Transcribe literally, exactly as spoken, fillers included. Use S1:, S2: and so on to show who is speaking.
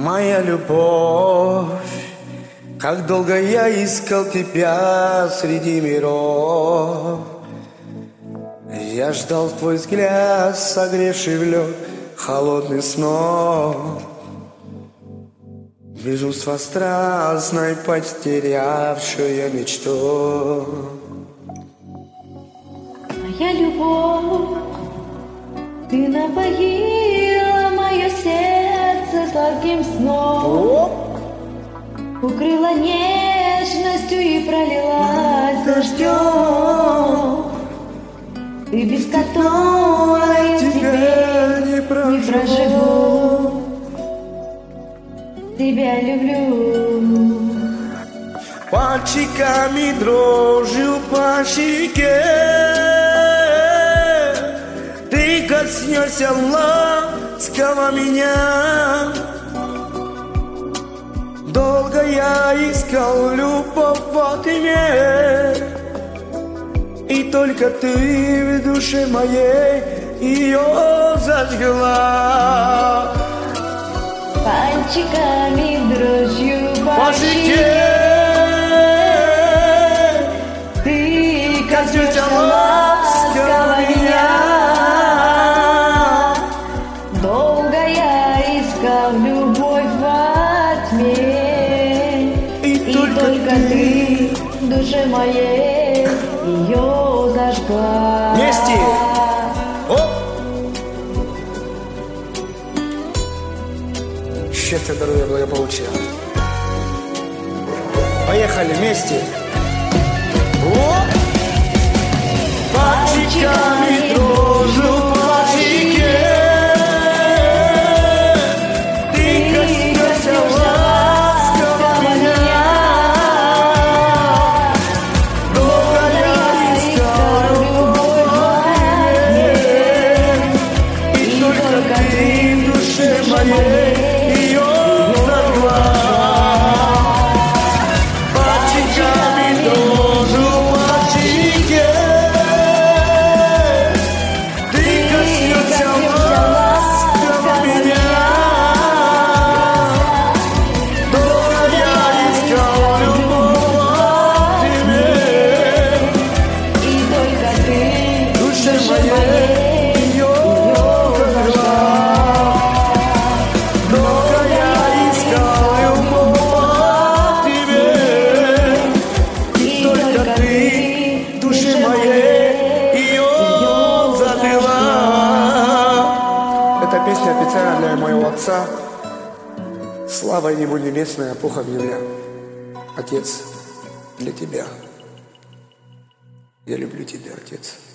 S1: Моя любовь, как долго я искал тебя среди миров. Я ждал твой взгляд, согревший в лед холодный снов. Безумство страстной, потерявшая мечту.
S2: Моя любовь, ты напоила мое сердце сладким сном, укрыла нежностью и пролилась дождем. Ты без которой теперь не проживу. Тебя люблю.
S1: Пальчиками дрожью по щеке ты коснешься ласково меня. Долго я искал любовь во тьме, и только ты в душе моей ее зажгла.
S2: Пальчиками дрожью
S1: по щеке
S2: ты
S1: коснешься ласково меня.
S2: Долго я искал любовь во тьме, и, и только, только ты в душе моей ее зажгла.
S1: Вместе! Оп! Счастья, здоровья, благополучия. Поехали вместе. Оп! Пальчиками дрожью по щеке ты коснешься ласково меня. Долго я искал любовь во тьме, и только ты в душе моей ее зажгла. Пальчиками дрожью по щеке ты коснешься ласково меня. Долго я искал любовь во тьме,
S2: И только ты
S1: в душе моей ее зажгла. Долго я искал любовь во тьме,
S2: И
S1: только ты в душе моей ее зажгла. Эта песня специально для моего отца. Слава Ему небесная, Богом Юля. Отец, для тебя. Я люблю тебя, Отец.